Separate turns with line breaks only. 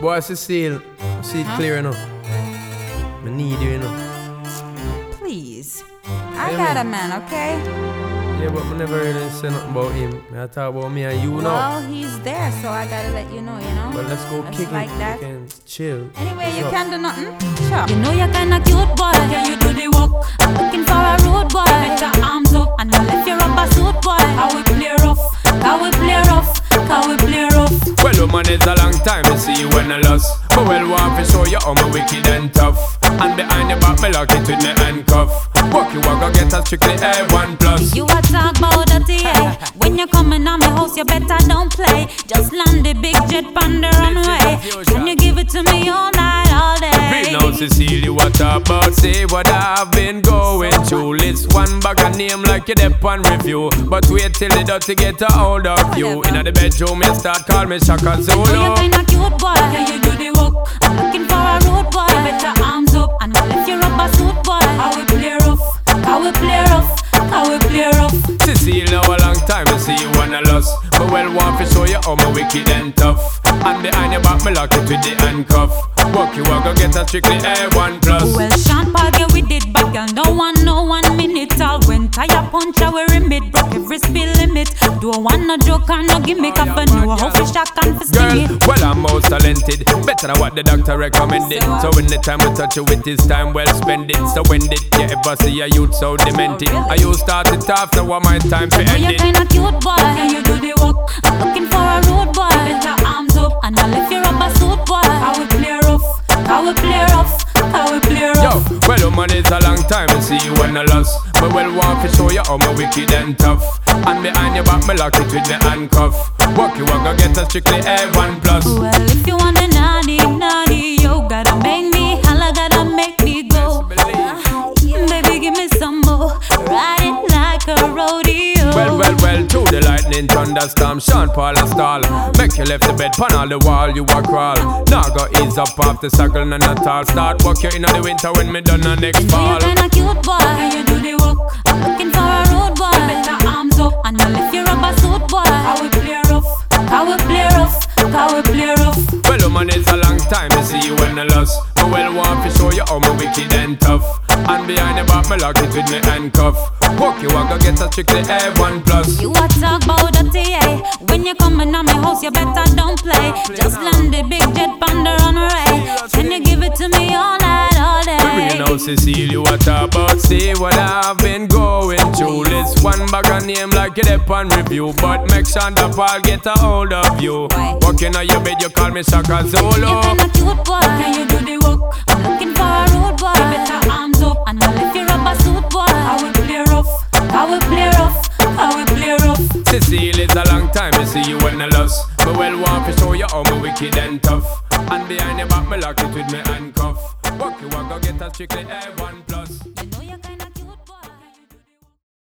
Boy, Cecile, see it clear enough. I need you, you know.
Please. I got a man, okay?
Yeah, but I never really say nothing about him. I talk about me and you now.
Well, he's there, so I gotta let you know, you know?
But let's go
Just
kick
like
it.
that.
We can chill.
Anyway,
What's
you
up?
can't do nothing? Sure.
You know you're kinda cute, boy. Can you do the work? I'm looking for a road boy. Put your arms up and I'll lift your rubber suit, boy. How we play rough, how we play rough, how we play rough.
Well, woman, it's a long time to see you when I lost. But well, want to show you how me wicked and tough. And behind the back, me lock it with me handcuff. Walk you walk, go get a strictly A1 plus.
You a talk about dirty, yeah. When you coming on my house, you better don't play. Just land the big jet on the runway. Can you give it to me all night, all day?
Read now, Cecile, you what about? Say what I've been going through. List one bag a name like you dep on review. But wait till the dirty get a hold of you. In the bedroom, you start call me Shaka
You
Zulu.
know you're kinda cute, boy. Can you do the work? I'm looking for a road boy. Put your arms up and I'll lift your rubber suit, boy. How we play rough, how we play rough, how we play rough.
Cecile, now a long time to see you when I lost. But well, want to show you how me wicked and tough. And behind your back, me lock it with the handcuff. Walk you walk, go get a strictly A1 plus.
Well, Sean Paul get with it, but girl, no 1 minute. All when tire punch, I wear limit. Broke every speed limit. Don't want no joke or no gimmick. I know how to shock and for
Girl,
sting it.
well, I'm most talented. Better than what the doctor recommended. So when the time we touch you with this time, well spend it. So when did you ever see a youth so demented? I you start it off, so what my time for
You know you're
ending?
kinda cute, boy. Can you do the work? I'm looking for a road boy. Put your arms up and I'll lift your rubber suit, boy. How we play rough, how we play rough, how we play rough.
Yo, well, woman, it's a long time to see you when I lost. But well, want to show you how me wicked and tough. And behind your back, me lock it with the handcuff. Walk you walk, go get a strictly A1 plus.
Well, if you want a naughty, naughty, yo, gotta make me holla, gotta make me go. Baby, give me some more, ride it like a rodeo.
Well, to the lightning thunderstorm, Sean Paul a stall. Make you left the bed, pan on the wall, you a crawl. Now go ease up off the circle, none at all. Start walk you in the winter when me done the next
You know
fall.
you're kinda cute, boy. Can you do the work? I'm looking for a road boy. Put your arms up and I'll lift your rubber suit, boy. How we play rough, how we play rough, how we play rough.
Well, woman, it's a long time to see you when I lost. But well, want to show you how me wicked and tough. And behind the back, me lock it with me handcuff. Walk you walk, go get a strictly A1 plus.
You a talk about dirty, yeah. When you coming on my house, you better don't play. Just land the big jet on the runway. Can you give it to me all night, all
You
day?
know, Cecile, you what about? See what I've been going through. List one bag a name like you dep on review. But make sure that Paul get a hold of you. Walking on your bed, you call me Shaka Zulu.
You kinda cute, boy. Can you do the work? I'm looking for a road boy. Put your arms up and I'll lift your rubber suit, boy. How we play rough, how we play rough, how we play rough.
Cecile, it's a long time to see you when I lost. But well, want to show you how me wicked and tough. And behind the back, me lock it with me handcuff. Walk you walk, go get a strictly A1 plus.